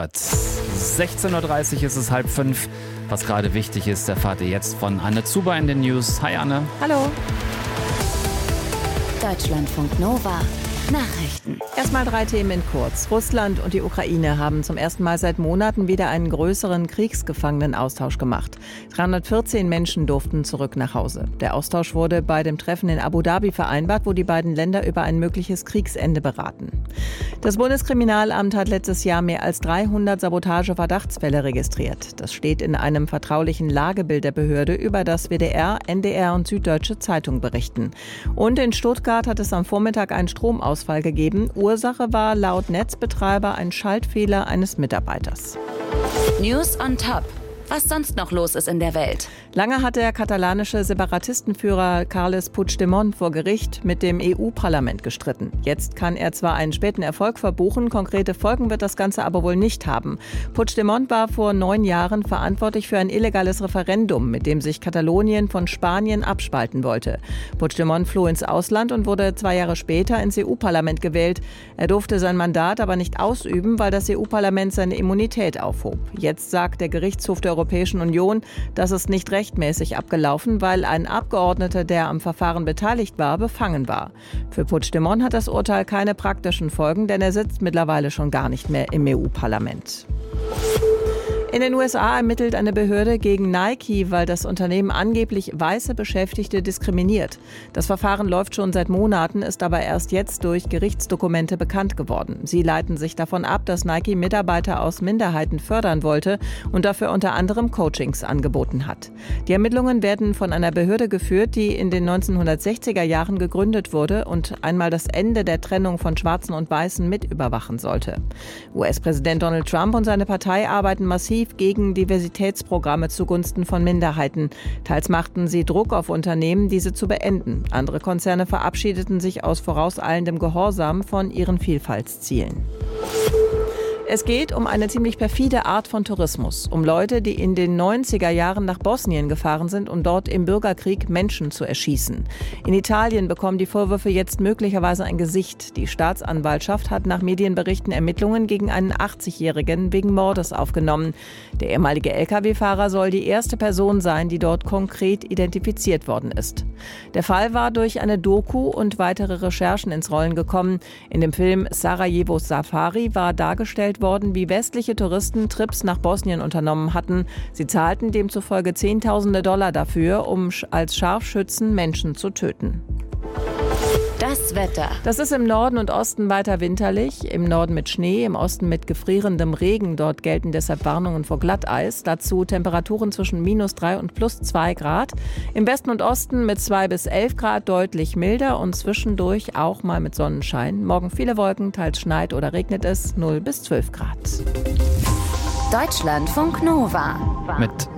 16:30 Uhr ist es 4:30. Was gerade wichtig ist, erfahrt ihr jetzt von Anne Zuber in den News. Hi Anne. Hallo. Deutschlandfunk Nova. Nachrichten. Erstmal 3 Themen in kurz. Russland und die Ukraine haben zum ersten Mal seit Monaten wieder einen größeren Kriegsgefangenenaustausch gemacht. 314 Menschen durften zurück nach Hause. Der Austausch wurde bei dem Treffen in Abu Dhabi vereinbart, wo die beiden Länder über ein mögliches Kriegsende beraten. Das Bundeskriminalamt hat letztes Jahr mehr als 300 Sabotage-Verdachtsfälle registriert. Das steht in einem vertraulichen Lagebild der Behörde, über das WDR, NDR und Süddeutsche Zeitung berichten. Und in Stuttgart hat es am Vormittag einen Stromausfall gegeben. Ursache war laut Netzbetreiber ein Schaltfehler eines Mitarbeiters. News on Top. Was sonst noch los ist in der Welt. Lange hat der katalanische Separatistenführer Carles Puigdemont vor Gericht mit dem EU-Parlament gestritten. Jetzt kann er zwar einen späten Erfolg verbuchen, konkrete Folgen wird das Ganze aber wohl nicht haben. Puigdemont war vor 9 Jahren verantwortlich für ein illegales Referendum, mit dem sich Katalonien von Spanien abspalten wollte. Puigdemont floh ins Ausland und wurde 2 Jahre später ins EU-Parlament gewählt. Er durfte sein Mandat aber nicht ausüben, weil das EU-Parlament seine Immunität aufhob. Jetzt sagt der Gerichtshof der Europäischen Union, dass es nicht rechtmäßig abgelaufen, weil ein Abgeordneter, der am Verfahren beteiligt war, befangen war. Für Puigdemont hat das Urteil keine praktischen Folgen, denn er sitzt mittlerweile schon gar nicht mehr im EU-Parlament. In den USA ermittelt eine Behörde gegen Nike, weil das Unternehmen angeblich weiße Beschäftigte diskriminiert. Das Verfahren läuft schon seit Monaten, ist aber erst jetzt durch Gerichtsdokumente bekannt geworden. Sie leiten sich davon ab, dass Nike Mitarbeiter aus Minderheiten fördern wollte und dafür unter anderem Coachings angeboten hat. Die Ermittlungen werden von einer Behörde geführt, die in den 1960er Jahren gegründet wurde und einmal das Ende der Trennung von Schwarzen und Weißen mit überwachen sollte. US-Präsident Donald Trump und seine Partei arbeiten massiv gegen Diversitätsprogramme zugunsten von Minderheiten. Teils machten sie Druck auf Unternehmen, diese zu beenden. Andere Konzerne verabschiedeten sich aus vorauseilendem Gehorsam von ihren Vielfaltszielen. Es geht um eine ziemlich perfide Art von Tourismus, um Leute, die in den 90er Jahren nach Bosnien gefahren sind, um dort im Bürgerkrieg Menschen zu erschießen. In Italien bekommen die Vorwürfe jetzt möglicherweise ein Gesicht. Die Staatsanwaltschaft hat nach Medienberichten Ermittlungen gegen einen 80-Jährigen wegen Mordes aufgenommen. Der ehemalige Lkw-Fahrer soll die erste Person sein, die dort konkret identifiziert worden ist. Der Fall war durch eine Doku und weitere Recherchen ins Rollen gekommen. In dem Film Sarajevo Safari war dargestellt worden, wie westliche Touristen Trips nach Bosnien unternommen hatten. Sie zahlten demzufolge Zehntausende Dollar dafür, um als Scharfschützen Menschen zu töten. Das Wetter. Das ist im Norden und Osten weiter winterlich. Im Norden mit Schnee, im Osten mit gefrierendem Regen. Dort gelten deshalb Warnungen vor Glatteis. Dazu Temperaturen zwischen -3 und +2 Grad. Im Westen und Osten mit 2 bis 11 Grad deutlich milder und zwischendurch auch mal mit Sonnenschein. Morgen viele Wolken, teils schneit oder regnet es, 0 bis 12 Grad. Deutschlandfunk Nova. Mit